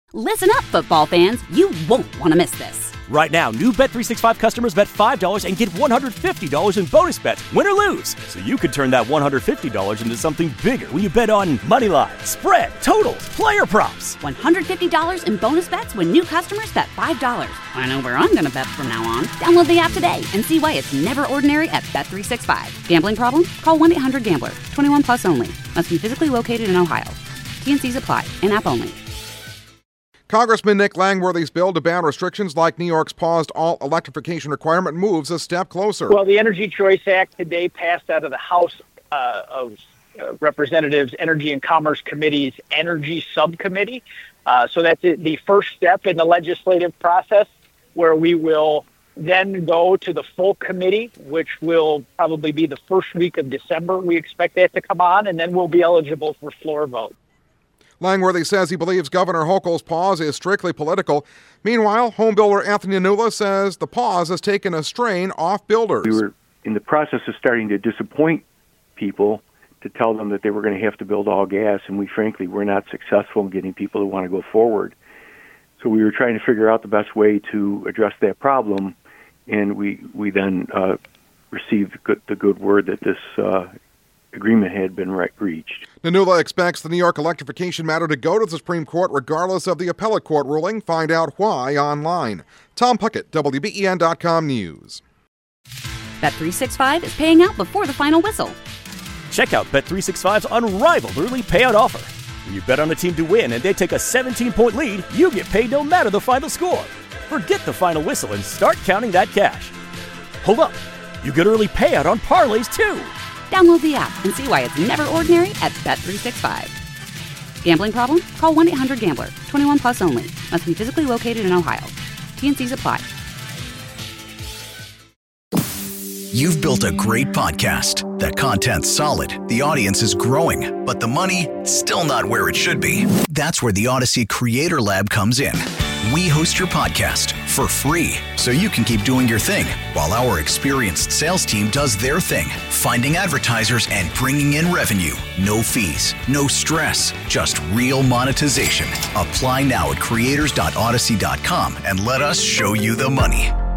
Listen up, football fans. You won't want to miss this. Right now, new Bet365 customers bet $5 and get $150 in bonus bets, win or lose. So you could turn that $150 into something bigger when you bet on money line, spread, totals, player props. $150 in bonus bets when new customers bet $5. I know where I'm going to bet from now on. Download the app today and see why it's never ordinary at Bet365. Gambling problem? Call 1-800-GAMBLER. 21 plus only. Must be physically located in Ohio. T&Cs apply. In-app only. Congressman Nick Langworthy's bill to ban restrictions like New York's paused all electrification requirement moves a step closer. Well, the Energy Choice Act today passed out of the House of Representatives Energy and Commerce Committee's Energy Subcommittee. So that's the first step in the legislative process, where we will then go to the full committee, which will probably be the first week of December. We expect that to come on, and then we'll be eligible for floor vote. Langworthy says he believes Governor Hochul's pause is strictly political. Meanwhile, homebuilder Anthony Nanula says the pause has taken a strain off builders. We were in the process of starting to disappoint people to tell them that they were going to have to build all gas, and we frankly were not successful in getting people to want to go forward. So we were trying to figure out the best way to address that problem, and we then received the good word that this agreement had been reached. Nanula expects the New York electrification matter to go to the Supreme Court regardless of the appellate court ruling. Find out why online. Tom Puckett, WBEN.com News. Bet365 is paying out before the final whistle. Check out Bet365's unrivaled early payout offer. When you bet on a team to win and they take a 17-point lead, you get paid no matter the final score. Forget the final whistle and start counting that cash. Hold up. You get early payout on parlays, too. Download the app and see why it's never ordinary at Bet365. Gambling problem? Call 1-800-GAMBLER. 21 plus only. Must be physically located in Ohio. T&Cs apply. You've built a great podcast. The content's solid, the audience is growing, but the money, still not where it should be. That's where the Odyssey Creator Lab comes in. We host your podcast for free, so you can keep doing your thing while our experienced sales team does their thing, finding advertisers and bringing in revenue. No fees, no stress, just real monetization. Apply now at creators.odyssey.com and let us show you the money.